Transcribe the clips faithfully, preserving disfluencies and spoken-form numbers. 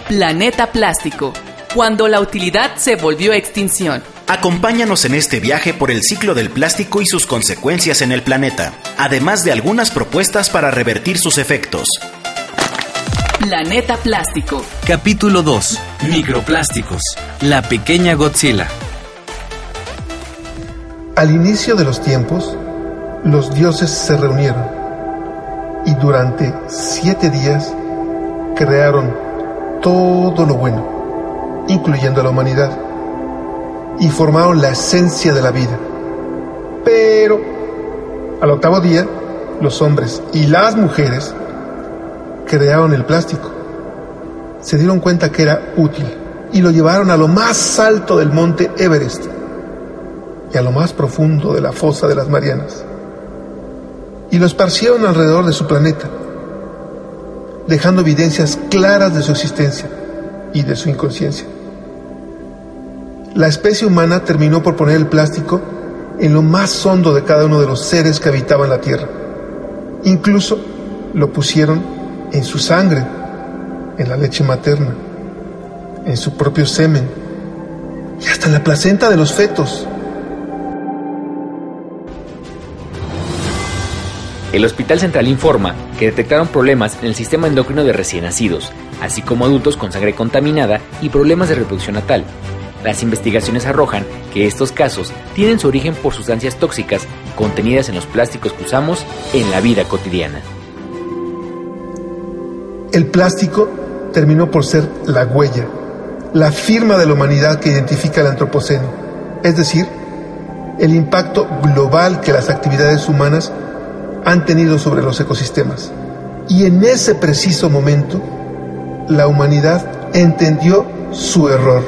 Planeta Plástico, cuando la utilidad se volvió extinción. Acompáñanos en este viaje por el ciclo del plástico y sus consecuencias en el planeta, además de algunas propuestas para revertir sus efectos. Planeta Plástico. Capítulo dos. Microplásticos. La pequeña Godzilla. Al inicio de los tiempos, los dioses se reunieron y durante siete días crearon todo lo bueno, incluyendo a la humanidad, y formaron la esencia de la vida. Pero al octavo día, los hombres y las mujeres crearon el plástico. Se dieron cuenta que era útil y lo llevaron a lo más alto del monte Everest y a lo más profundo de la fosa de las Marianas, y lo esparcieron alrededor de su planeta, dejando evidencias claras de su existencia y de su inconsciencia. La especie humana terminó por poner el plástico en lo más hondo de cada uno de los seres que habitaban la Tierra. Incluso lo pusieron en su sangre, en la leche materna, en su propio semen y hasta en la placenta de los fetos. El Hospital Central informa que detectaron problemas en el sistema endocrino de recién nacidos, así como adultos con sangre contaminada y problemas de reproducción natal. Las investigaciones arrojan que estos casos tienen su origen por sustancias tóxicas contenidas en los plásticos que usamos en la vida cotidiana. El plástico terminó por ser la huella, la firma de la humanidad que identifica el antropoceno, es decir, el impacto global que las actividades humanas han tenido sobre los ecosistemas. Y en ese preciso momento, la humanidad entendió su error.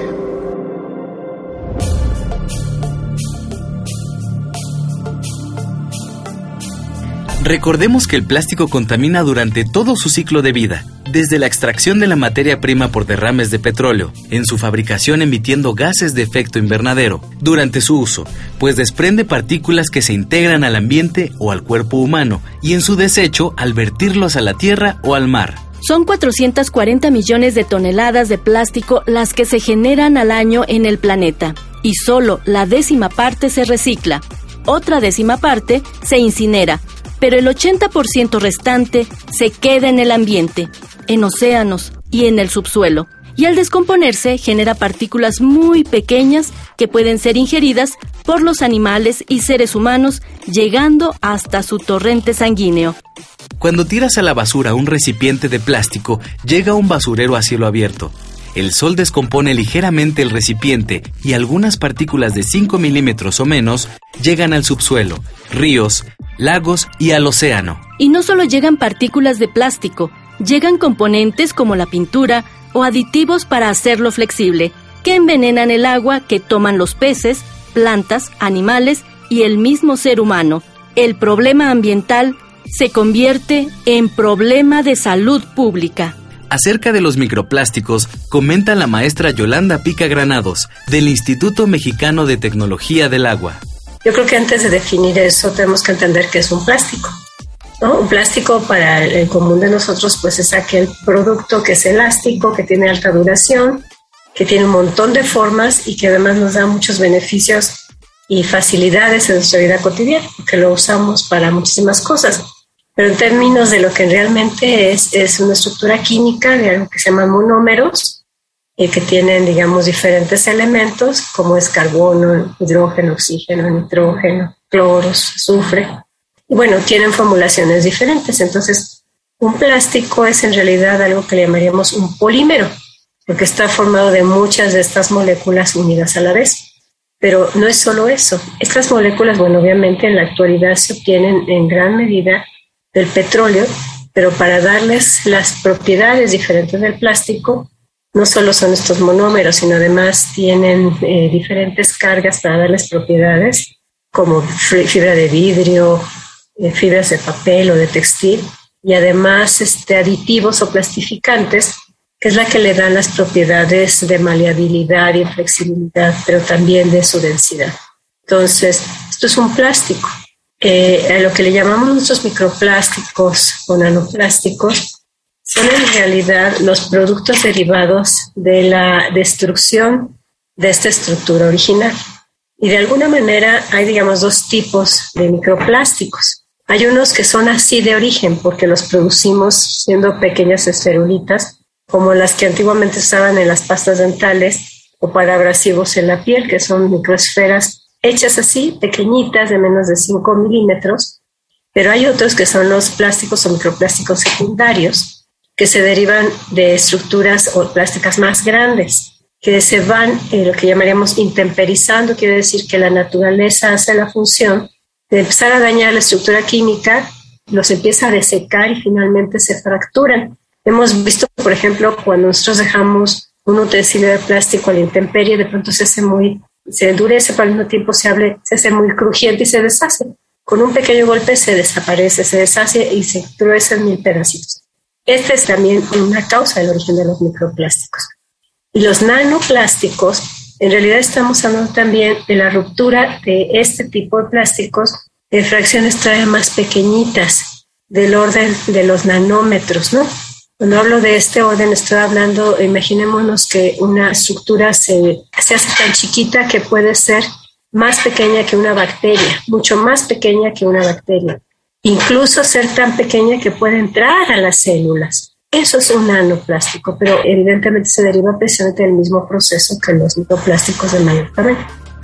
Recordemos que el plástico contamina durante todo su ciclo de vida, desde la extracción de la materia prima por derrames de petróleo, en su fabricación emitiendo gases de efecto invernadero, durante su uso, pues desprende partículas que se integran al ambiente o al cuerpo humano, y en su desecho al vertirlos a la tierra o al mar. Son cuatrocientos cuarenta millones de toneladas de plástico las que se generan al año en el planeta, y solo la décima parte se recicla. Otra décima parte se incinera, pero el ochenta por ciento restante se queda en el ambiente, en océanos y en el subsuelo, y al descomponerse genera partículas muy pequeñas que pueden ser ingeridas por los animales y seres humanos, llegando hasta su torrente sanguíneo. Cuando tiras a la basura un recipiente de plástico, llega a un basurero a cielo abierto. El sol descompone ligeramente el recipiente y algunas partículas de cinco milímetros o menos llegan al subsuelo, ríos, lagos y al océano. Y no solo llegan partículas de plástico, llegan componentes como la pintura o aditivos para hacerlo flexible, que envenenan el agua que toman los peces, plantas, animales y el mismo ser humano. El problema ambiental se convierte en problema de salud pública. Acerca de los microplásticos, comenta la maestra Yolanda Pica Granados, del Instituto Mexicano de Tecnología del Agua. Yo creo que antes de definir eso tenemos que entender qué es un plástico, ¿no? Un plástico para el común de nosotros pues es aquel producto que es elástico, que tiene alta duración, que tiene un montón de formas y que además nos da muchos beneficios y facilidades en nuestra vida cotidiana, porque lo usamos para muchísimas cosas. Pero en términos de lo que realmente es, es una estructura química de algo que se llama monómeros, eh, que tienen, digamos, diferentes elementos, como es carbono, hidrógeno, oxígeno, nitrógeno, cloros, azufre. Y bueno, tienen formulaciones diferentes. Entonces, un plástico es en realidad algo que le llamaríamos un polímero, porque está formado de muchas de estas moléculas unidas a la vez. Pero no es solo eso. Estas moléculas, bueno, obviamente en la actualidad se obtienen en gran medida del petróleo, pero para darles las propiedades diferentes del plástico, no solo son estos monómeros, sino además tienen eh, diferentes cargas para darles propiedades, como fibra de vidrio, eh, fibras de papel o de textil, y además este, aditivos o plastificantes, que es la que le dan las propiedades de maleabilidad y flexibilidad, pero también de su densidad. Entonces, esto es un plástico. Eh, a lo que le llamamos nuestros microplásticos o nanoplásticos son en realidad los productos derivados de la destrucción de esta estructura original. Y de alguna manera hay, digamos, dos tipos de microplásticos. Hay unos que son así de origen porque los producimos siendo pequeñas esferulitas, como las que antiguamente usaban en las pastas dentales o para abrasivos en la piel, que son microesferas hechas así, pequeñitas, de menos de cinco milímetros. Pero hay otros que son los plásticos o microplásticos secundarios, que se derivan de estructuras o plásticas más grandes, que se van, eh, lo que llamaríamos intemperizando, quiere decir que la naturaleza hace la función de empezar a dañar la estructura química, los empieza a desecar y finalmente se fracturan. Hemos visto, por ejemplo, cuando nosotros dejamos un utensilio de plástico a la intemperie, de pronto se hace muy, se endurece, pero al mismo tiempo se, hable, se hace muy crujiente y se deshace. Con un pequeño golpe se desaparece, se deshace y se trueza en mil pedacitos. Esta es también una causa del origen de los microplásticos. Y los nanoplásticos, en realidad estamos hablando también de la ruptura de este tipo de plásticos en fracciones todavía más pequeñitas, del orden de los nanómetros, ¿no? Cuando hablo de este orden estoy hablando, imaginémonos que una estructura se, se hace tan chiquita que puede ser más pequeña que una bacteria, mucho más pequeña que una bacteria. Incluso ser tan pequeña que puede entrar a las células. Eso es un nanoplástico, pero evidentemente se deriva precisamente del mismo proceso que los microplásticos de mayor tamaño.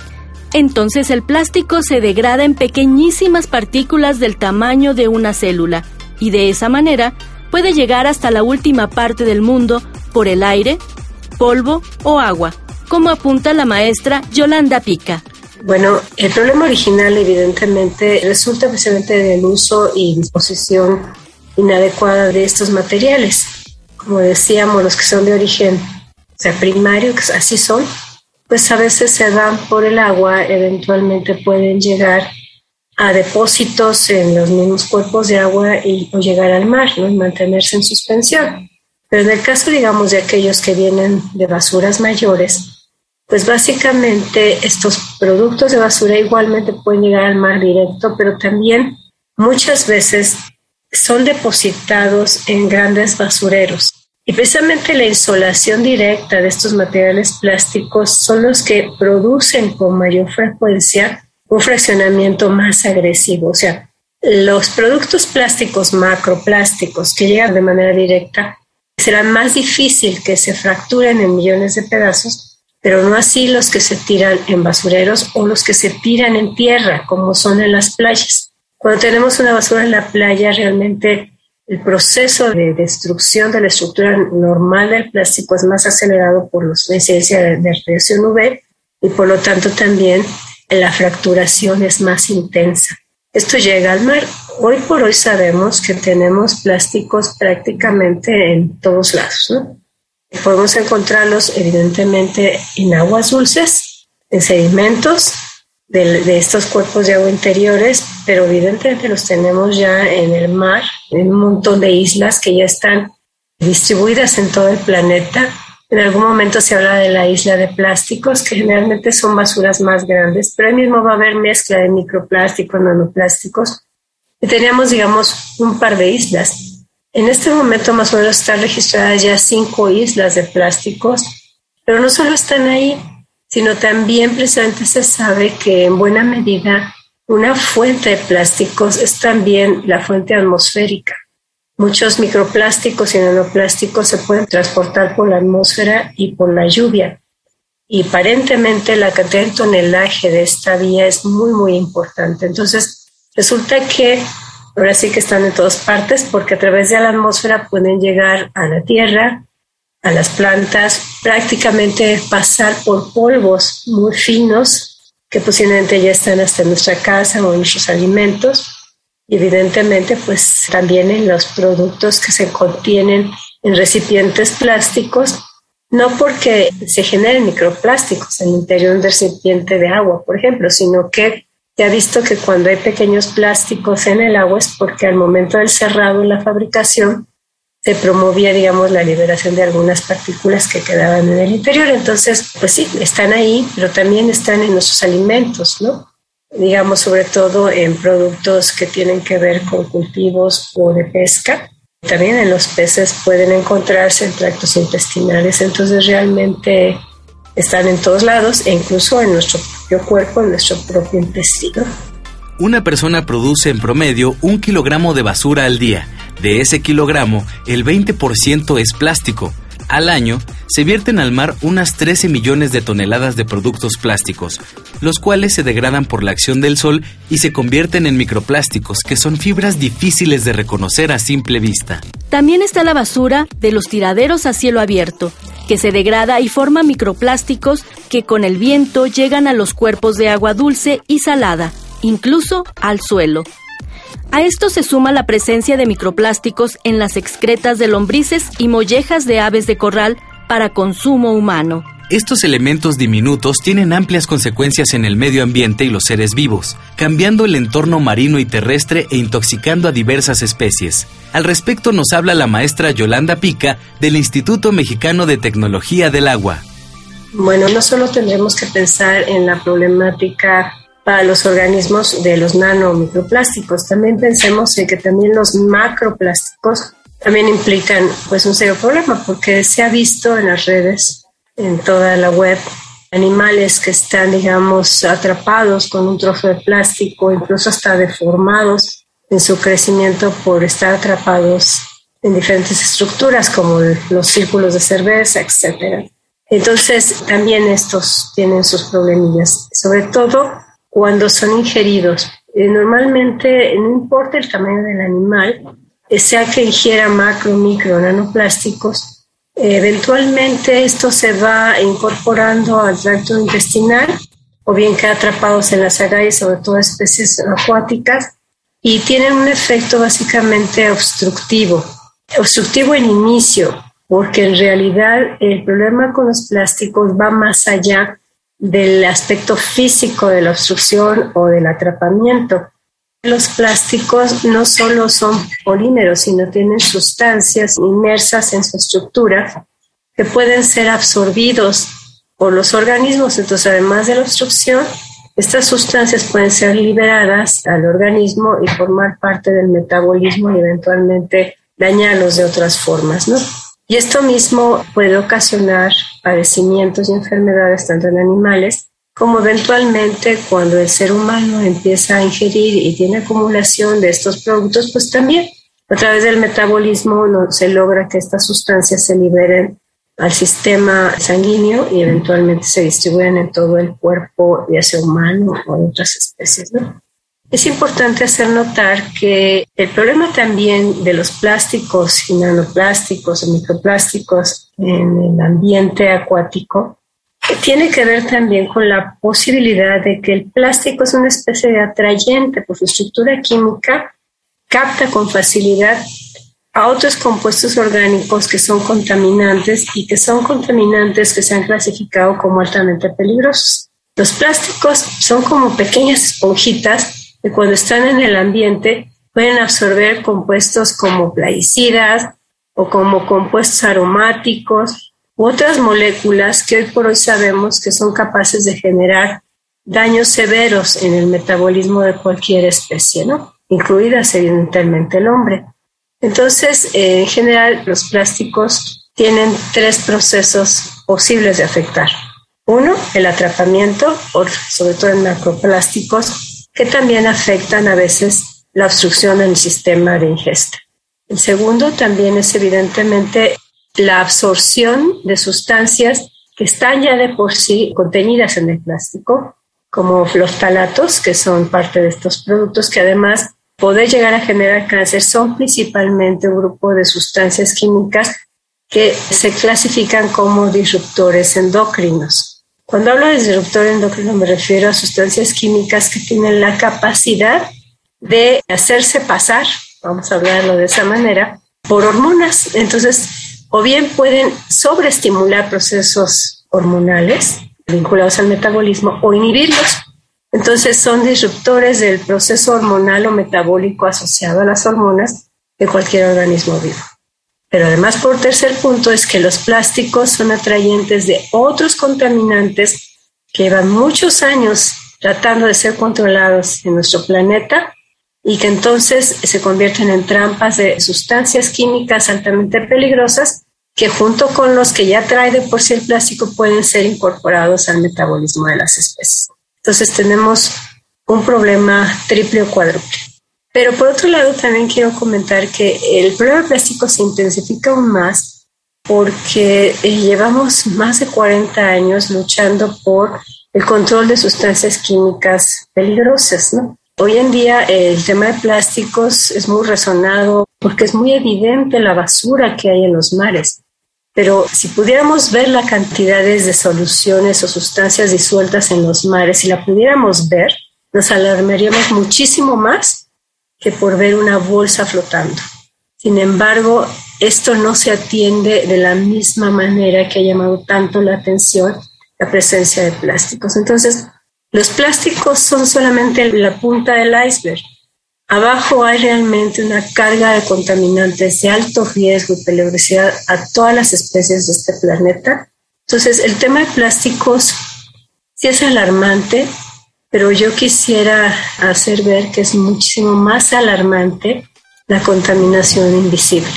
Entonces el plástico se degrada en pequeñísimas partículas del tamaño de una célula y de esa manera puede llegar hasta la última parte del mundo por el aire, polvo o agua, como apunta la maestra Yolanda Pica. Bueno, el problema original evidentemente resulta precisamente del uso y disposición inadecuada de estos materiales. Como decíamos, los que son de origen, o sea, primario, que así son, pues a veces se van por el agua, eventualmente pueden llegar a depósitos en los mismos cuerpos de agua y, o llegar al mar, ¿no? Y mantenerse en suspensión. Pero en el caso, digamos, de aquellos que vienen de basuras mayores, pues básicamente estos productos de basura igualmente pueden llegar al mar directo, pero también muchas veces son depositados en grandes basureros. Y precisamente la insolación directa de estos materiales plásticos son los que producen con mayor frecuencia un fraccionamiento más agresivo. O sea, los productos plásticos macroplásticos que llegan de manera directa será más difícil que se fracturen en millones de pedazos, pero no así los que se tiran en basureros o los que se tiran en tierra, como son en las playas. Cuando tenemos una basura en la playa, realmente el proceso de destrucción de la estructura normal del plástico es más acelerado por la incidencia de, de radiación U V y por lo tanto también la fracturación es más intensa. Esto llega al mar. Hoy por hoy sabemos que tenemos plásticos prácticamente en todos lados, ¿no? Podemos encontrarlos evidentemente en aguas dulces, en sedimentos de, de estos cuerpos de agua interiores, pero evidentemente los tenemos ya en el mar, en un montón de islas que ya están distribuidas en todo el planeta. En algún momento se habla de la isla de plásticos, que generalmente son basuras más grandes, pero ahí mismo va a haber mezcla de microplásticos, nanoplásticos. Y teníamos, digamos, un par de islas. En este momento más o menos están registradas ya cinco islas de plásticos, pero no solo están ahí, sino también precisamente se sabe que en buena medida una fuente de plásticos es también la fuente atmosférica. Muchos microplásticos y nanoplásticos se pueden transportar por la atmósfera y por la lluvia. Y aparentemente la cantidad de tonelaje de esta vía es muy, muy importante. Entonces, resulta que ahora sí que están en todas partes porque a través de la atmósfera pueden llegar a la tierra, a las plantas, prácticamente pasar por polvos muy finos que posiblemente ya están hasta en nuestra casa o en nuestros alimentos. Y evidentemente, pues también en los productos que se contienen en recipientes plásticos, no porque se generen microplásticos en el interior de un recipiente de agua, por ejemplo, sino que se ha visto que cuando hay pequeños plásticos en el agua es porque al momento del cerrado en la fabricación se promovía, digamos, la liberación de algunas partículas que quedaban en el interior. Entonces, pues sí, están ahí, pero también están en nuestros alimentos, ¿no? Digamos, sobre todo en productos que tienen que ver con cultivos o de pesca, También en los peces pueden encontrarse en tractos intestinales, entonces realmente están en todos lados e incluso en nuestro propio cuerpo, en nuestro propio intestino. Una persona produce en promedio un kilogramo de basura al día. De ese kilogramo, el veinte por ciento es plástico. Al año, se vierten al mar unas trece millones de toneladas de productos plásticos, los cuales se degradan por la acción del sol y se convierten en microplásticos, que son fibras difíciles de reconocer a simple vista. También está la basura de los tiraderos a cielo abierto, que se degrada y forma microplásticos que con el viento llegan a los cuerpos de agua dulce y salada, incluso al suelo. A esto se suma la presencia de microplásticos en las excretas de lombrices y mollejas de aves de corral para consumo humano. Estos elementos diminutos tienen amplias consecuencias en el medio ambiente y los seres vivos, cambiando el entorno marino y terrestre e intoxicando a diversas especies. Al respecto nos habla la maestra Yolanda Pica del Instituto Mexicano de Tecnología del Agua. Bueno, no solo tendremos que pensar en la problemática para los organismos de los nanomicroplásticos, también pensemos en que también los macroplásticos también implican pues un serio problema, porque se ha visto en las redes, en toda la web, animales que están, digamos, atrapados con un trozo de plástico, incluso hasta deformados en su crecimiento por estar atrapados en diferentes estructuras como los círculos de cerveza, etcétera. Entonces, también estos tienen sus problemillas, sobre todo cuando son ingeridos. Eh, normalmente, no importa el tamaño del animal, eh, sea que ingiera macro, micro, nanoplásticos, eh, eventualmente esto se va incorporando al tracto intestinal o bien queda atrapados en las agallas, sobre todo especies acuáticas, y tienen un efecto básicamente obstructivo. Obstructivo en inicio, porque en realidad el problema con los plásticos va más allá del aspecto físico de la obstrucción o del atrapamiento. Los plásticos no solo son polímeros, sino tienen sustancias inmersas en su estructura que pueden ser absorbidos por los organismos. Entonces, además de la obstrucción, estas sustancias pueden ser liberadas al organismo y formar parte del metabolismo y eventualmente dañarlos de otras formas, ¿no? Y esto mismo puede ocasionar padecimientos y enfermedades tanto en animales como eventualmente cuando el ser humano empieza a ingerir y tiene acumulación de estos productos, pues también a través del metabolismo no, se logra que estas sustancias se liberen al sistema sanguíneo y eventualmente se distribuyen en todo el cuerpo, ya sea humano o de otras especies, ¿no? Es importante hacer notar que el problema también de los plásticos y nanoplásticos o microplásticos en el ambiente acuático tiene que ver también con la posibilidad de que el plástico es una especie de atrayente por su estructura química, capta con facilidad a otros compuestos orgánicos que son contaminantes y que son contaminantes que se han clasificado como altamente peligrosos. Los plásticos son como pequeñas esponjitas que cuando están en el ambiente pueden absorber compuestos como plaguicidas o como compuestos aromáticos u otras moléculas que hoy por hoy sabemos que son capaces de generar daños severos en el metabolismo de cualquier especie, ¿no? Incluidas evidentemente el hombre. Entonces, eh, en general, los plásticos tienen tres procesos posibles de afectar. Uno, el atrapamiento, por, sobre todo en macroplásticos, que también afectan a veces la obstrucción en el sistema de ingesta. El segundo también es evidentemente la absorción de sustancias que están ya de por sí contenidas en el plástico, como los ftalatos, que son parte de estos productos, que además poder llegar a generar cáncer, son principalmente un grupo de sustancias químicas que se clasifican como disruptores endocrinos. Cuando hablo de disruptor endocrino me refiero a sustancias químicas que tienen la capacidad de hacerse pasar, vamos a hablarlo de esa manera, por hormonas. Entonces, o bien pueden sobreestimular procesos hormonales vinculados al metabolismo o inhibirlos. Entonces, son disruptores del proceso hormonal o metabólico asociado a las hormonas de cualquier organismo vivo. Pero además, por tercer punto, es que los plásticos son atrayentes de otros contaminantes que llevan muchos años tratando de ser controlados en nuestro planeta y que entonces se convierten en trampas de sustancias químicas altamente peligrosas que junto con los que ya trae de por sí el plástico pueden ser incorporados al metabolismo de las especies. Entonces tenemos un problema triple o cuádruple. Pero por otro lado también quiero comentar que el problema del plástico se intensifica aún más porque eh, llevamos más de cuarenta años luchando por el control de sustancias químicas peligrosas, ¿no? Hoy en día eh, el tema de plásticos es muy resonado porque es muy evidente la basura que hay en los mares. Pero si pudiéramos ver la cantidades de soluciones o sustancias disueltas en los mares, si la pudiéramos ver, nos alarmaríamos muchísimo más que por ver una bolsa flotando. Sin embargo, esto no se atiende de la misma manera que ha llamado tanto la atención la presencia de plásticos. Entonces, los plásticos son solamente la punta del iceberg. Abajo hay realmente una carga de contaminantes de alto riesgo y peligrosidad a todas las especies de este planeta. Entonces, el tema de plásticos sí es alarmante, pero yo quisiera hacer ver que es muchísimo más alarmante la contaminación invisible.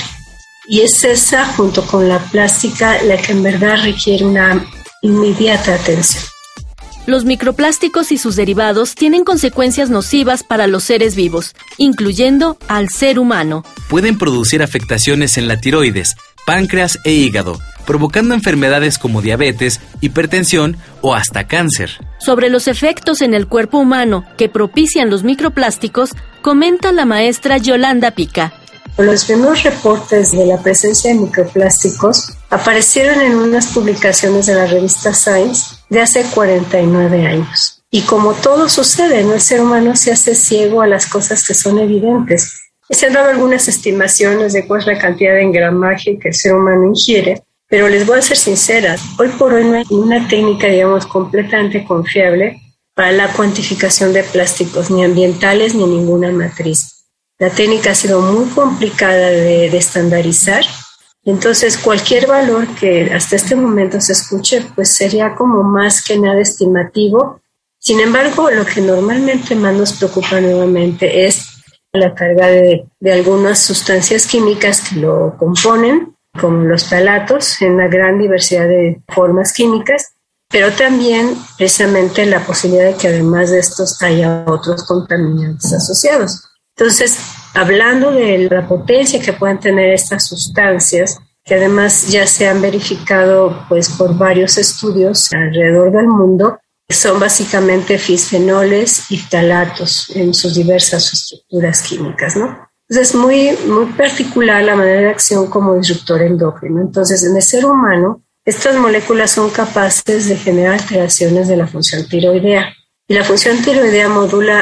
Y es esa, junto con la plástica, la que en verdad requiere una inmediata atención. Los microplásticos y sus derivados tienen consecuencias nocivas para los seres vivos, incluyendo al ser humano. Pueden producir afectaciones en la tiroides, páncreas e hígado, provocando enfermedades como diabetes, hipertensión o hasta cáncer. Sobre los efectos en el cuerpo humano que propician los microplásticos, comenta la maestra Yolanda Pica. Los primeros reportes de la presencia de microplásticos aparecieron en unas publicaciones de la revista Science de hace cuarenta y nueve años. Y como todo sucede, ¿no? El ser humano se hace ciego a las cosas que son evidentes. Se han dado algunas estimaciones de cuál es la cantidad de engramaje que el ser humano ingiere, pero les voy a ser sincera, hoy por hoy no hay una técnica, digamos, completamente confiable para la cuantificación de plásticos, ni ambientales ni ninguna matriz. La técnica ha sido muy complicada de, de estandarizar, entonces cualquier valor que hasta este momento se escuche, pues sería como más que nada estimativo. Sin embargo, lo que normalmente más nos preocupa nuevamente es la carga de, de algunas sustancias químicas que lo componen, como los ftalatos, en una gran diversidad de formas químicas, pero también precisamente la posibilidad de que además de estos haya otros contaminantes asociados. Entonces, hablando de la potencia que pueden tener estas sustancias, que además ya se han verificado pues, por varios estudios alrededor del mundo, son básicamente fisfenoles y ftalatos en sus diversas estructuras químicas, ¿no? Entonces, es muy, muy particular la manera de acción como disruptor endocrino. Entonces, en el ser humano, estas moléculas son capaces de generar alteraciones de la función tiroidea. Y la función tiroidea modula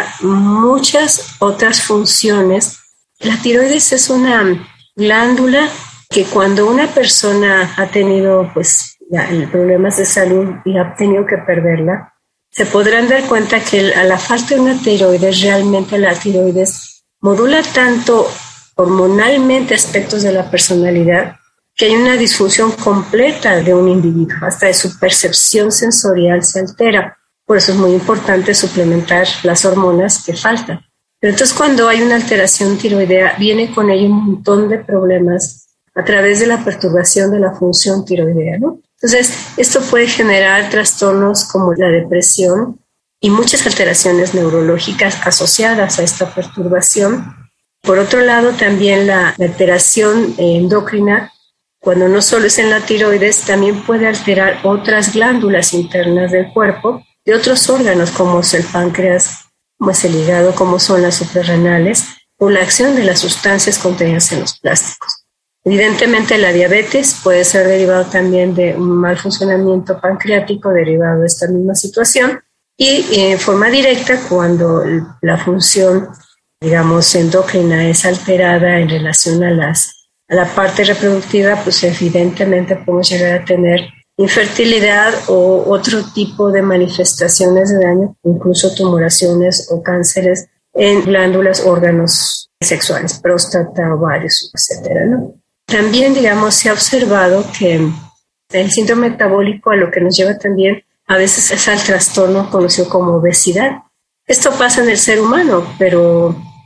muchas otras funciones. La tiroides es una glándula que cuando una persona ha tenido pues, ya, problemas de salud y ha tenido que perderla, se podrán dar cuenta que a la falta de una tiroides, realmente la tiroides modula tanto hormonalmente aspectos de la personalidad que hay una disfunción completa de un individuo, hasta de su percepción sensorial se altera. Por eso es muy importante suplementar las hormonas que faltan. Pero entonces cuando hay una alteración tiroidea, viene con ello un montón de problemas a través de la perturbación de la función tiroidea, ¿no? Entonces, esto puede generar trastornos como la depresión y muchas alteraciones neurológicas asociadas a esta perturbación. Por otro lado, también la alteración endocrina, cuando no solo es en la tiroides, también puede alterar otras glándulas internas del cuerpo, de otros órganos como es el páncreas, como es el hígado, como son las suprarrenales, por la acción de las sustancias contenidas en los plásticos. Evidentemente la diabetes puede ser derivado también de un mal funcionamiento pancreático derivado de esta misma situación y en forma directa cuando la función, digamos, endocrina es alterada en relación a, las, a la parte reproductiva, pues evidentemente podemos llegar a tener infertilidad o otro tipo de manifestaciones de daño, incluso tumoraciones o cánceres en glándulas, órganos sexuales, próstata, ovarios, etcétera, ¿no? También, digamos, se ha observado que el síndrome metabólico a lo que nos lleva también a veces es al trastorno conocido como obesidad. Esto pasa en el ser humano, pero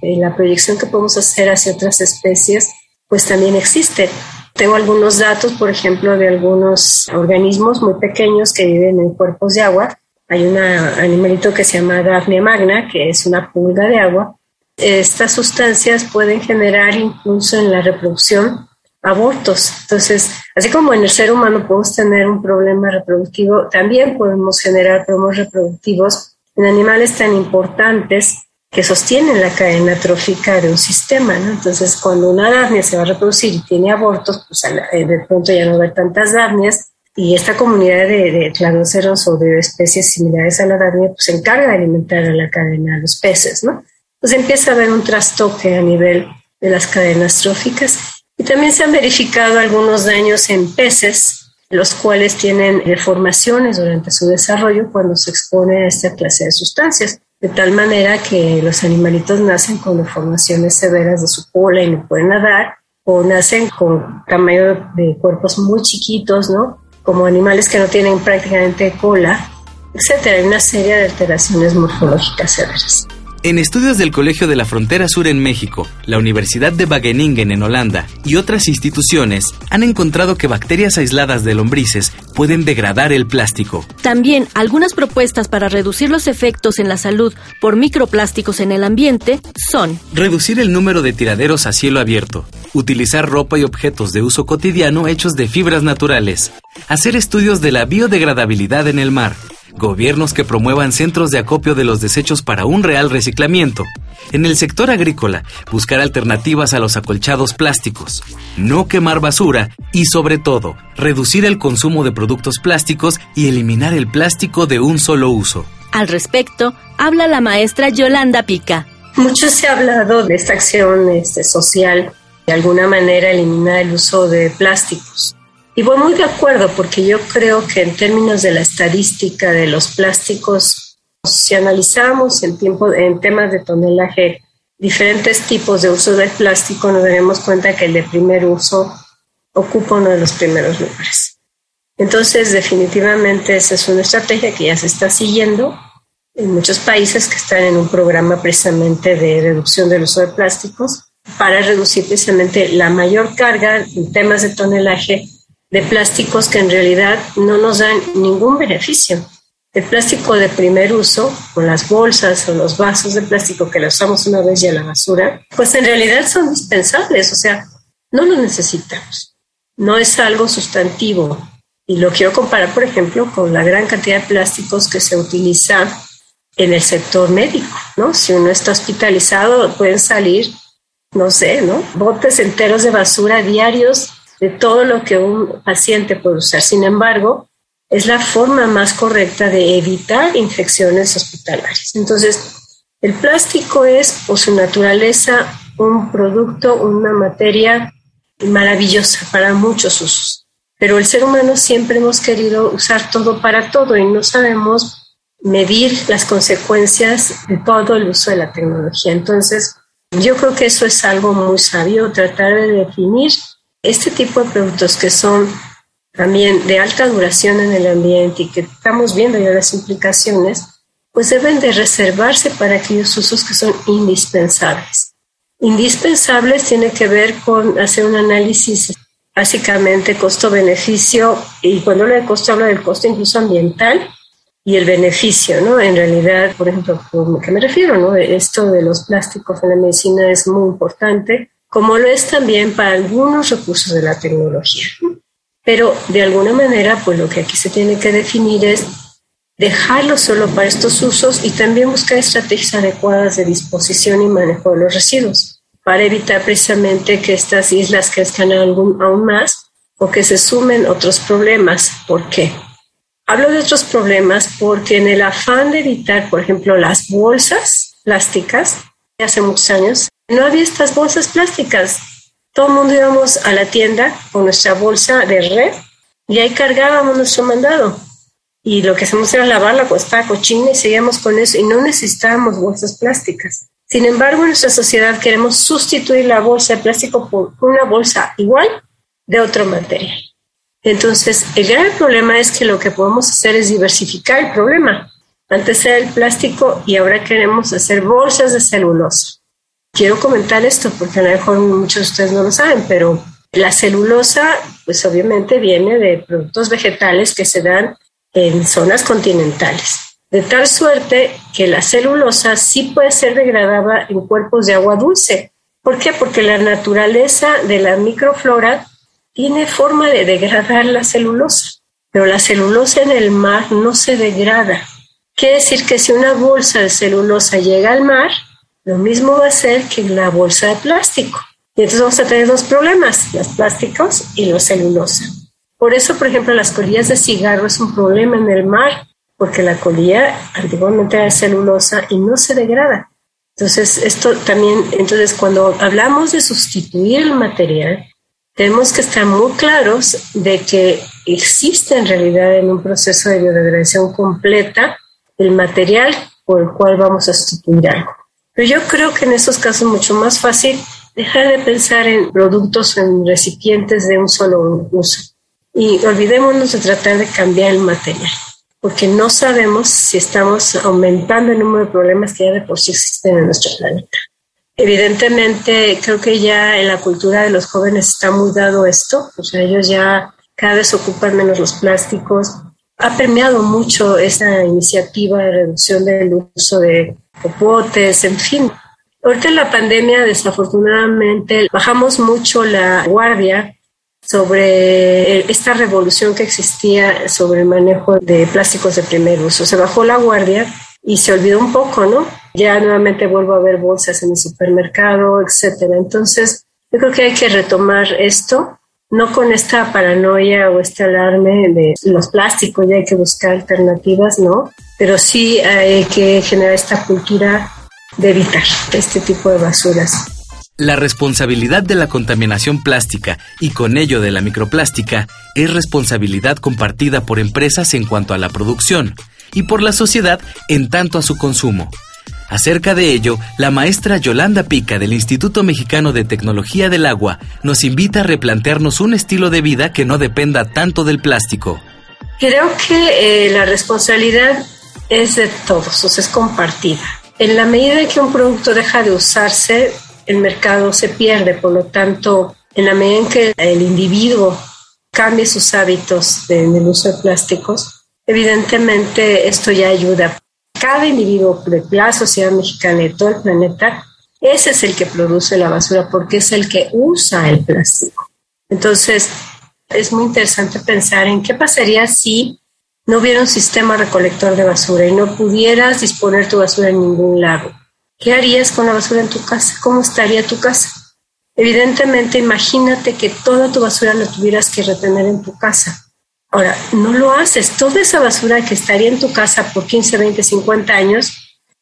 eh, la proyección que podemos hacer hacia otras especies, pues también existe. Tengo algunos datos, por ejemplo, de algunos organismos muy pequeños que viven en cuerpos de agua. Hay un animalito que se llama Daphnia magna, que es una pulga de agua. Estas sustancias pueden generar incluso en la reproducción abortos. Entonces, así como en el ser humano podemos tener un problema reproductivo, también podemos generar problemas reproductivos en animales tan importantes que sostienen la cadena trófica de un sistema, ¿no? Entonces, cuando una Daphnia se va a reproducir y tiene abortos, pues de pronto ya no va a haber tantas Daphnias, y esta comunidad de, de cladóceros o de especies similares a la Daphnia pues se encarga de alimentar a la cadena de los peces, ¿no? Entonces empieza a haber un trastoque a nivel de las cadenas tróficas, y también se han verificado algunos daños en peces, los cuales tienen deformaciones durante su desarrollo cuando se expone a esta clase de sustancias, de tal manera que los animalitos nacen con deformaciones severas de su cola y no pueden nadar, o nacen con tamaño de cuerpos muy chiquitos, ¿no? Como animales que no tienen prácticamente cola, etcétera. Hay una serie de alteraciones morfológicas severas. En estudios del Colegio de la Frontera Sur en México, la Universidad de Wageningen en Holanda y otras instituciones han encontrado que bacterias aisladas de lombrices pueden degradar el plástico. También algunas propuestas para reducir los efectos en la salud por microplásticos en el ambiente son: reducir el número de tiraderos a cielo abierto, utilizar ropa y objetos de uso cotidiano hechos de fibras naturales, hacer estudios de la biodegradabilidad en el mar, gobiernos que promuevan centros de acopio de los desechos para un real reciclamiento. En el sector agrícola, buscar alternativas a los acolchados plásticos, no quemar basura y, sobre todo, reducir el consumo de productos plásticos y eliminar el plástico de un solo uso. Al respecto, habla la maestra Yolanda Pica. Mucho se ha hablado de esta acción este, social, de alguna manera eliminar el uso de plásticos. Y voy muy de acuerdo, porque yo creo que en términos de la estadística de los plásticos, si analizamos en, tiempo, en temas de tonelaje diferentes tipos de uso del plástico, nos daremos cuenta que el de primer uso ocupa uno de los primeros lugares. Entonces, definitivamente esa es una estrategia que ya se está siguiendo en muchos países que están en un programa precisamente de reducción del uso de plásticos para reducir precisamente la mayor carga en temas de tonelaje de plásticos que en realidad no nos dan ningún beneficio. El plástico de primer uso, o las bolsas o los vasos de plástico que los usamos una vez y a la basura, pues en realidad son dispensables, o sea, no los necesitamos. No es algo sustantivo. Y lo quiero comparar, por ejemplo, con la gran cantidad de plásticos que se utiliza en el sector médico, ¿no? Si uno está hospitalizado, pueden salir, no sé, ¿no? botes enteros de basura diarios de todo lo que un paciente puede usar. Sin embargo, es la forma más correcta de evitar infecciones hospitalarias. Entonces, el plástico es, por su naturaleza, un producto, una materia maravillosa para muchos usos. Pero el ser humano siempre hemos querido usar todo para todo y no sabemos medir las consecuencias de todo el uso de la tecnología. Entonces, yo creo que eso es algo muy sabio, tratar de definir este tipo de productos que son también de alta duración en el ambiente y que estamos viendo ya las implicaciones, pues deben de reservarse para aquellos usos que son indispensables. Indispensables tiene que ver con hacer un análisis básicamente costo-beneficio, y cuando hablo de costo hablo del costo incluso ambiental y el beneficio, ¿no? En realidad, por ejemplo, ¿a qué me refiero, no? Esto de los plásticos en la medicina es muy importante, como lo es también para algunos recursos de la tecnología. Pero de alguna manera, pues lo que aquí se tiene que definir es dejarlo solo para estos usos y también buscar estrategias adecuadas de disposición y manejo de los residuos para evitar precisamente que estas islas crezcan aún, aún más o que se sumen otros problemas. ¿Por qué? Hablo de otros problemas porque en el afán de evitar, por ejemplo, las bolsas plásticas, hace muchos años, no había estas bolsas plásticas. Todo el mundo íbamos a la tienda con nuestra bolsa de red y ahí cargábamos nuestro mandado. Y lo que hacemos era lavarla cuando estaba cochina y seguíamos con eso y no necesitábamos bolsas plásticas. Sin embargo, en nuestra sociedad queremos sustituir la bolsa de plástico por una bolsa igual de otro material. Entonces, el gran problema es que lo que podemos hacer es diversificar el problema. Antes era el plástico y ahora queremos hacer bolsas de celulosa. Quiero comentar esto porque a lo mejor muchos de ustedes no lo saben, pero la celulosa, pues obviamente viene de productos vegetales que se dan en zonas continentales. De tal suerte que la celulosa sí puede ser degradada en cuerpos de agua dulce. ¿Por qué? Porque la naturaleza de la microflora tiene forma de degradar la celulosa, pero la celulosa en el mar no se degrada. Quiere decir que si una bolsa de celulosa llega al mar, lo mismo va a ser que la bolsa de plástico. Y entonces vamos a tener dos problemas, los plásticos y la celulosa. Por eso, por ejemplo, las colillas de cigarro es un problema en el mar, porque la colilla antiguamente era de celulosa y no se degrada. Entonces, esto también, entonces cuando hablamos de sustituir el material, tenemos que estar muy claros de que existe en realidad en un proceso de biodegradación completa el material por el cual vamos a sustituir algo. Pero yo creo que en estos casos es mucho más fácil dejar de pensar en productos, en recipientes de un solo uso. Y olvidémonos de tratar de cambiar el material, porque no sabemos si estamos aumentando el número de problemas que ya de por sí existen en nuestro planeta. Evidentemente, creo que ya en la cultura de los jóvenes está muy dado esto, o sea, ellos ya cada vez ocupan menos los plásticos. Ha permeado mucho esa iniciativa de reducción del uso de popotes, en fin. Ahorita en la pandemia, desafortunadamente, bajamos mucho la guardia sobre esta revolución que existía sobre el manejo de plásticos de primer uso. Se bajó la guardia y se olvidó un poco, ¿no? Ya nuevamente vuelvo a ver bolsas en el supermercado, etcétera. Entonces, yo creo que hay que retomar esto, no con esta paranoia o este alarme de los plásticos, ya hay que buscar alternativas, ¿no? Pero sí hay que generar esta cultura de evitar este tipo de basuras. La responsabilidad de la contaminación plástica y con ello de la microplástica es responsabilidad compartida por empresas en cuanto a la producción y por la sociedad en tanto a su consumo. Acerca de ello, la maestra Yolanda Pica del Instituto Mexicano de Tecnología del Agua nos invita a replantearnos un estilo de vida que no dependa tanto del plástico. Creo que eh, la responsabilidad es de todos, o sea, es compartida. En la medida en que un producto deja de usarse, el mercado se pierde, por lo tanto, en la medida en que el individuo cambie sus hábitos en el uso de plásticos, evidentemente esto ya ayuda. Cada individuo de la sociedad mexicana y de todo el planeta, ese es el que produce la basura porque es el que usa el plástico. Entonces, es muy interesante pensar en qué pasaría si no hubiera un sistema recolector de basura y no pudieras disponer tu basura en ningún lado. ¿Qué harías con la basura en tu casa? ¿Cómo estaría tu casa? Evidentemente, imagínate que toda tu basura la tuvieras que retener en tu casa. Ahora, no lo haces. Toda esa basura que estaría en tu casa por quince, veinte, cincuenta años,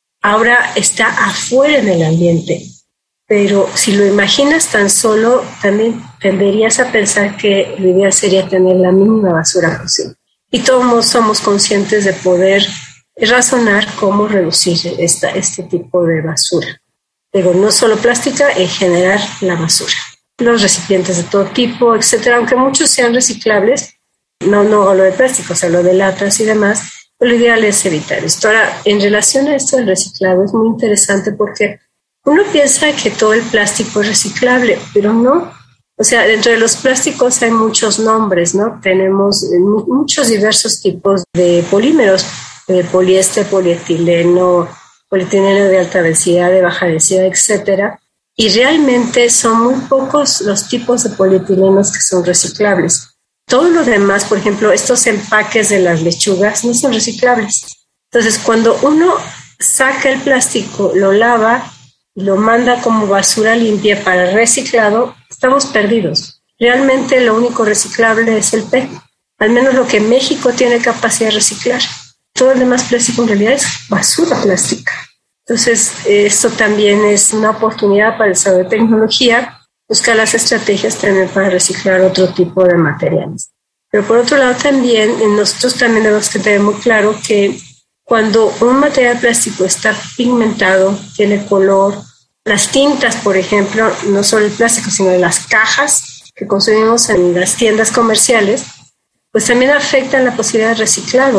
ahora está afuera en el ambiente. Pero si lo imaginas tan solo, también tenderías a pensar que lo ideal sería tener la mínima basura posible. Y todos somos conscientes de poder razonar cómo reducir esta, este tipo de basura. Digo, no solo plástica, en general la basura. Los recipientes de todo tipo, etcétera, aunque muchos sean reciclables, no, no lo de plástico, o sea, lo de latas y demás, lo ideal es evitar esto. Ahora, en relación a esto del reciclado, es muy interesante porque uno piensa que todo el plástico es reciclable, pero no. O sea, dentro de los plásticos hay muchos nombres, ¿no? Tenemos muchos diversos tipos de polímeros, de poliéster, polietileno, polietileno de alta densidad, de baja densidad, etcétera. Y realmente son muy pocos los tipos de polietilenos que son reciclables. Todo lo demás, por ejemplo, estos empaques de las lechugas no son reciclables. Entonces, cuando uno saca el plástico, lo lava y lo manda como basura limpia para reciclado, estamos perdidos. Realmente lo único reciclable es el P E T, al menos lo que México tiene capacidad de reciclar. Todo el demás plástico en realidad es basura plástica. Entonces, esto también es una oportunidad para el desarrollo de tecnología, buscar las estrategias también para reciclar otro tipo de materiales. Pero por otro lado también, nosotros también debemos que tener muy claro que cuando un material plástico está pigmentado, tiene color, las tintas, por ejemplo, no solo el plástico, sino las cajas que consumimos en las tiendas comerciales, pues también afectan la posibilidad de reciclado.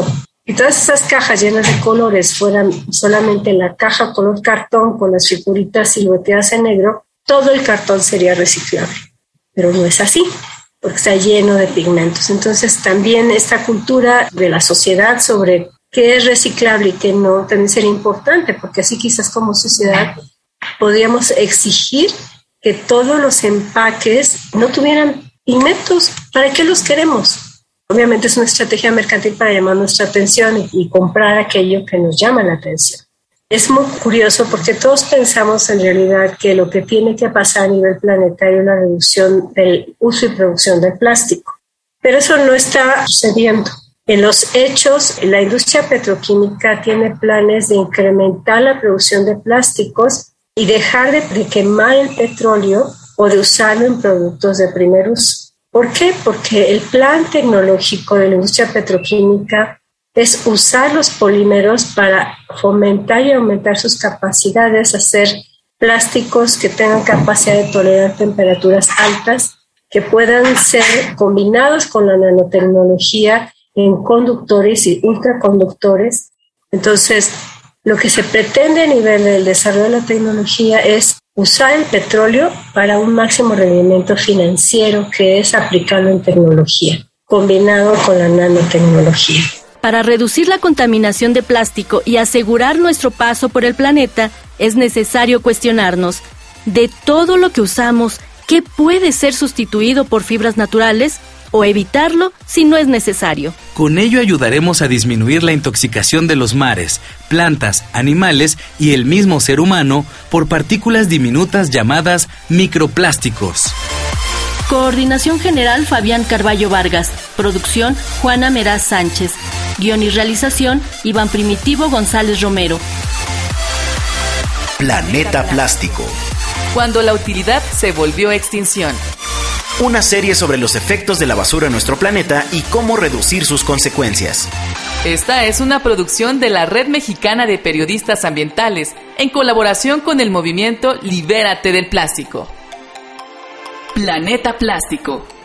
Si todas esas cajas llenas de colores fueran solamente la caja color cartón con las figuritas silueteadas en negro, todo el cartón sería reciclable. Pero no es así, porque está lleno de pigmentos. Entonces también esta cultura de la sociedad sobre qué es reciclable y qué no también sería importante, porque así quizás como sociedad podríamos exigir que todos los empaques no tuvieran pigmentos. ¿Para qué los queremos? Obviamente es una estrategia mercantil para llamar nuestra atención y, y comprar aquello que nos llama la atención. Es muy curioso porque todos pensamos en realidad que lo que tiene que pasar a nivel planetario es la reducción del uso y producción del plástico. Pero eso no está sucediendo. En los hechos, la industria petroquímica tiene planes de incrementar la producción de plásticos y dejar de, de quemar el petróleo o de usarlo en productos de primer uso. ¿Por qué? Porque el plan tecnológico de la industria petroquímica es usar los polímeros para fomentar y aumentar sus capacidades, hacer plásticos que tengan capacidad de tolerar temperaturas altas, que puedan ser combinados con la nanotecnología en conductores y ultraconductores. Entonces, lo que se pretende a nivel del desarrollo de la tecnología es usar el petróleo para un máximo rendimiento financiero, que es aplicarlo en tecnología, combinado con la nanotecnología. Para reducir la contaminación de plástico y asegurar nuestro paso por el planeta, es necesario cuestionarnos, de todo lo que usamos, ¿qué puede ser sustituido por fibras naturales? O evitarlo si no es necesario. Con ello ayudaremos a disminuir la intoxicación de los mares, plantas, animales y el mismo ser humano por partículas diminutas llamadas microplásticos. Coordinación General Fabián Carballo Vargas. Producción Juana Meraz Sánchez. Guión y realización Iván Primitivo González Romero. Planeta Plástico. Cuando la utilidad se volvió extinción. Una serie sobre los efectos de la basura en nuestro planeta y cómo reducir sus consecuencias. Esta es una producción de la Red Mexicana de Periodistas Ambientales, en colaboración con el movimiento Libérate del Plástico. Planeta Plástico.